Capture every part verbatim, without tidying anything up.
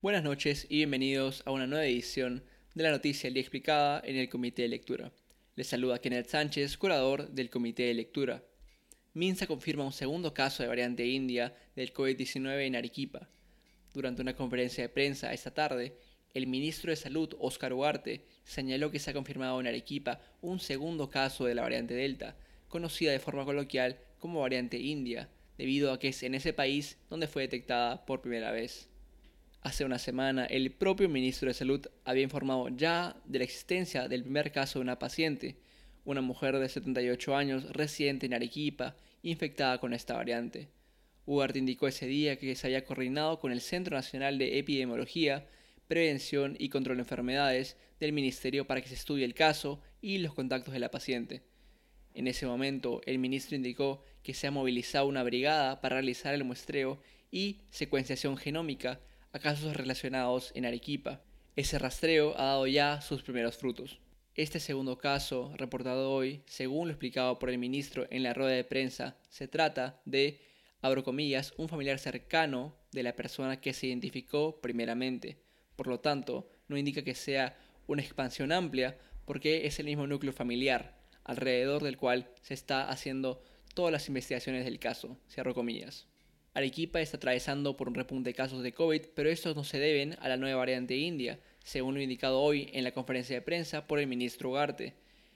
Buenas noches y bienvenidos a una nueva edición de la Noticia del Día Explicada en el Comité de Lectura. Les saluda Kenneth Sánchez, curador del Comité de Lectura. Minsa confirma un segundo caso de variante india del COVID diecinueve en Arequipa. Durante una conferencia de prensa esta tarde, el ministro de Salud, Óscar Ugarte, señaló que se ha confirmado en Arequipa un segundo caso de la variante Delta, conocida de forma coloquial como variante india, debido a que es en ese país donde fue detectada por primera vez. Hace una semana, el propio ministro de Salud había informado ya de la existencia del primer caso de una paciente, una mujer de setenta y ocho años residente en Arequipa, infectada con esta variante. Ugarte indicó ese día que se había coordinado con el Centro Nacional de Epidemiología, Prevención y Control de Enfermedades del Ministerio para que se estudie el caso y los contactos de la paciente. En ese momento, el ministro indicó que se ha movilizado una brigada para realizar el muestreo y secuenciación genómica a casos relacionados en Arequipa. Ese rastreo ha dado ya sus primeros frutos. Este segundo caso, reportado hoy, según lo explicado por el ministro en la rueda de prensa, se trata de, abro comillas, un familiar cercano de la persona que se identificó primeramente. Por lo tanto, no indica que sea una expansión amplia porque es el mismo núcleo familiar, alrededor del cual se está haciendo todas las investigaciones del caso, cierro comillas. Arequipa está atravesando por un repunte de casos de COVID, pero estos no se deben a la nueva variante india, según lo indicado hoy en la conferencia de prensa por el ministro Ugarte.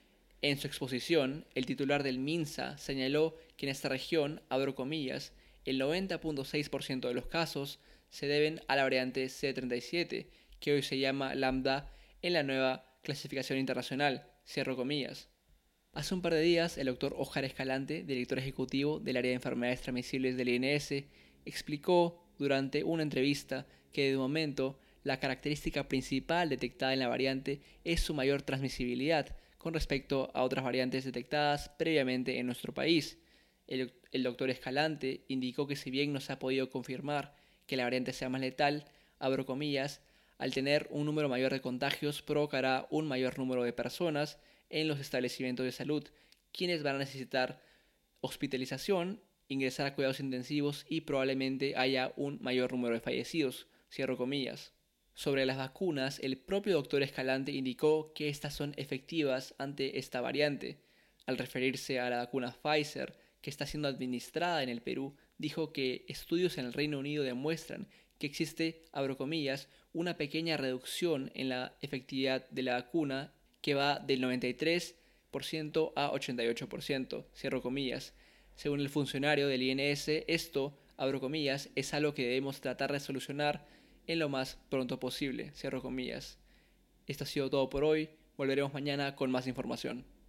En su exposición, el titular del MINSA señaló que en esta región, abro comillas, el noventa punto seis por ciento de los casos se deben a la variante C treinta y siete, que hoy se llama Lambda en la nueva clasificación internacional, cierro comillas. Hace un par de días, el doctor Óscar Escalante, director ejecutivo del área de enfermedades transmisibles del I N S, explicó durante una entrevista que de momento la característica principal detectada en la variante es su mayor transmisibilidad con respecto a otras variantes detectadas previamente en nuestro país. El, el doctor Escalante indicó que si bien no se ha podido confirmar que la variante sea más letal, abro comillas, al tener un número mayor de contagios provocará un mayor número de personas en los establecimientos de salud, quienes van a necesitar hospitalización, ingresar a cuidados intensivos y probablemente haya un mayor número de fallecidos, cierro comillas. Sobre las vacunas, el propio doctor Escalante indicó que estas son efectivas ante esta variante. Al referirse a la vacuna Pfizer, que está siendo administrada en el Perú, dijo que estudios en el Reino Unido demuestran que existe, abro comillas, una pequeña reducción en la efectividad de la vacuna que va del noventa y tres por ciento a ochenta y ocho por ciento, cierro comillas. Según el funcionario del I N S, esto, abro comillas, es algo que debemos tratar de solucionar en lo más pronto posible, cierro comillas. Esto ha sido todo por hoy, volveremos mañana con más información.